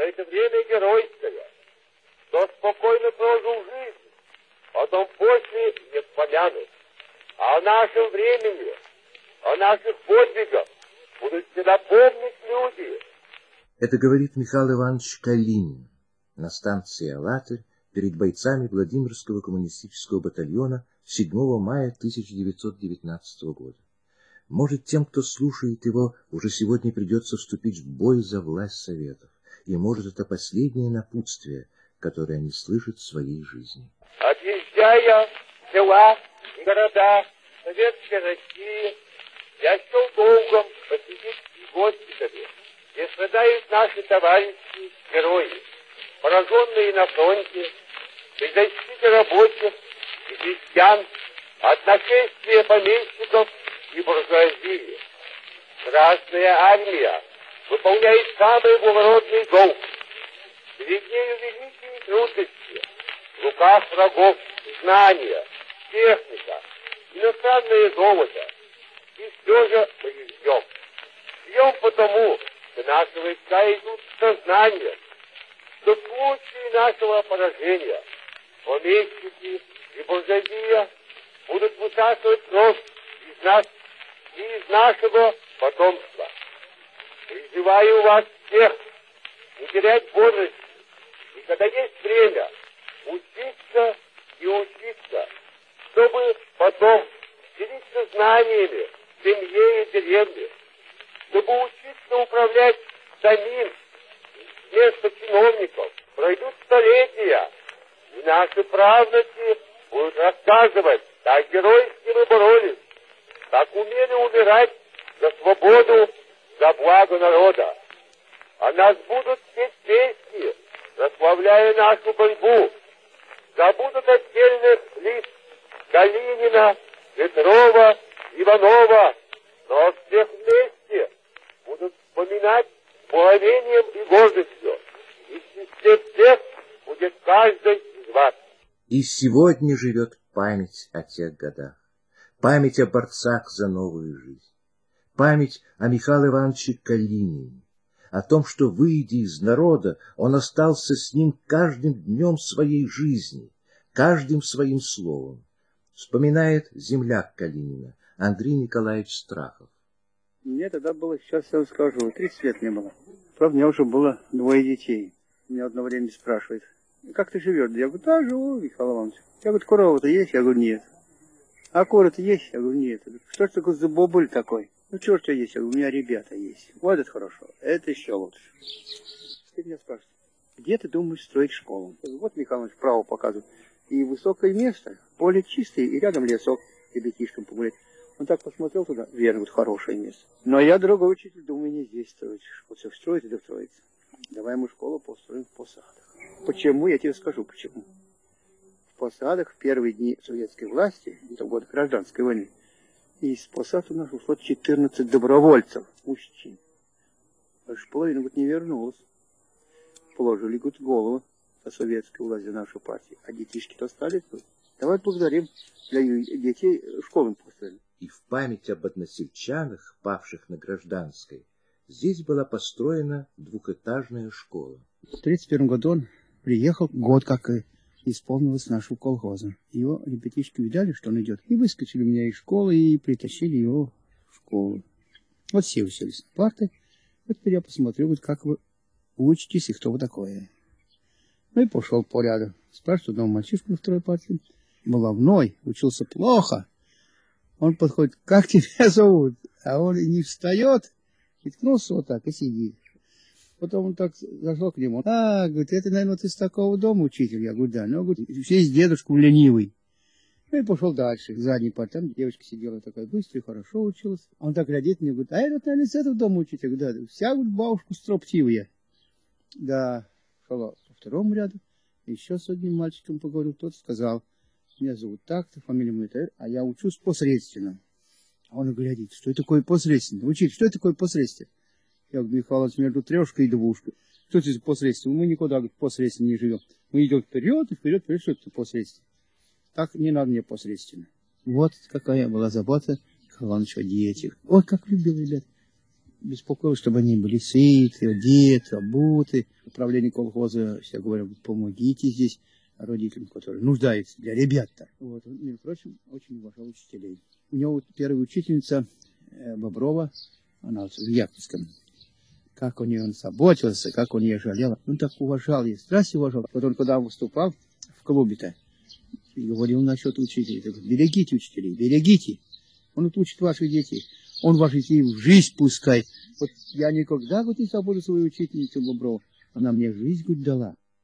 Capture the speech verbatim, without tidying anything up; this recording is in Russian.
это время геройское, кто спокойно прожил жизнь, потом после не вспомянут. А о нашем времени, о наших подвигах будут всегда помнить люди. Это говорит Михаил Иванович Калинин на станции «АллатРь» перед бойцами Владимирского коммунистического батальона седьмого мая тысяча девятьсот девятнадцатого года. Может, тем, кто слушает его, уже сегодня придется вступить в бой за власть Советов. И, может, это последнее напутствие, которое они слышат в своей жизни. Отъезжая в села и города Советской России, я счел долгом посетить и госпитали, где страдают наши товарищи, герои, пораженные на фронте, при защите рабочих и крестьян от нашествия помещиков и буржуазии. Красная армия выполняет самый благородный долг. Перед нею великие трудности. В руках врагов знания, техника, иностранное золото. И все же мы их ждем. Ждем потому, что наши войска идут с сознанием, что в случае нашего поражения помещики и буржуазия будут высасывать кровь из нас и из нашего потомства. Призываю вас всех не терять бодрости, и когда есть время, учиться и учиться, чтобы потом делиться знаниями в семье и деревне, чтобы учиться управлять самим вместо чиновников. Пройдут столетия, и наши правнуки будут рассказывать, как геройски мы боролись, как умели умирать за свободу, за благо народа. А нас будут петь песни, прославляя нашу борьбу. Забудут отдельных лиц Калинина, Петрова, Иванова, но всех вместе будут вспоминать с благовением и гордостью. И в числе всех будет каждый из вас. И сегодня живет память о тех годах, память о борцах за новую жизнь, память о Михаиле Ивановиче Калинине, о том, что, выйдя из народа, он остался с ним каждым днем своей жизни, каждым своим словом. Вспоминает земляк Калинина Андрей Николаевич Страхов. Мне тогда было, сейчас я вам скажу, тридцать лет мне было. Правда, у меня уже было двое детей. Меня одно время спрашивает, как ты живешь? Я говорю, да, живу, Михаил Иванович. Я говорю, корова-то есть? Я говорю, нет. А кура-то есть? Я говорю, нет. Что ж такое за бобыль такой? Ну, что ж у тебя есть? Я говорю, у меня ребята есть. Вот это хорошо. Это еще лучше. Теперь меня спрашивают, где ты думаешь строить школу? Я говорю, вот Михаил Иванович право показывает. И высокое место, поле чистое, и рядом лесок, ребятишкам погулять. Он так посмотрел туда, верно, вот хорошее место. Но я, дорогой учитель, думаю, не здесь строить. Вот все строить, да строится. Давай мы школу построим в посадах. Почему? Я тебе скажу, почему. В посадах в первые дни советской власти, это год гражданской войны, из посад у нас ушло четырнадцать добровольцев, мужчин. Аж половина вот не вернулась. Положили вот голову со советской власти нашу партию. А детишки-то остались тут. Давай благодарим для детей школу построили. И в память об односельчанах, павших на гражданской, здесь была построена двухэтажная школа. В тридцать первом году он приехал, год как исполнилось нашего колхоза. Его ребятишки видали, что он идет, и выскочили у меня из школы, и притащили его в школу. Вот все уселись на парты. Вот теперь я посмотрю, вот как вы учитесь, и кто вы такое. Ну и пошел по ряду. Спрашивает одного мальчишку на второй парте. Баловной, учился плохо. Он подходит, как тебя зовут? А он и не встает, и ткнулся вот так, и сидит. Потом он так зашел к нему. А, говорит, это, наверное, ты с такого дома учитель? Я говорю, да. Ну, говорит, есть дедушка ленивый. Ну и пошел дальше, к задней парте. Там девочка сидела такая быстрая, хорошо училась. Он так глядит мне, говорит, а это, наверное, с этого дома учитель? Я говорю, да, вся вот бабушка строптивая. Да, шел по второму ряду. Еще с одним мальчиком поговорил, тот сказал, меня зовут так-то, фамилия моя, а я учусь посредственно. А он глядит, что это такое посредственно? Учитель, что это такое посредственно? Я говорю, Михаил Иванович, между трешкой и двушкой. Что это за посредственно? Мы никуда посредственно не живем. Мы идем вперед и вперед, вперед, что это посредственно? Так не надо мне посредственно. Вот какая была забота Михаила Ивановича о детях. Ой, как любил, ребят. беспокоился, чтобы они были сыты, одеты, обуты. Управление колхоза, я говорю, помогите здесь родителям, которые нуждаются, для ребят-то. Вот. Между прочим, очень уважал учителей. У него первая учительница Боброва, она в Яковлевском. Как он ее заботился, как он ее жалел. Он так уважал ее, страсть уважал. Вот он, когда выступал в клубе-то, и говорил насчет учителей. Говорит, берегите учителей, берегите. Он учит ваших детей. Он ваших детей в жизнь пускай. Вот я никогда, говорит, не забуду свою учительницу Боброву. Она мне жизнь, говорит, дала.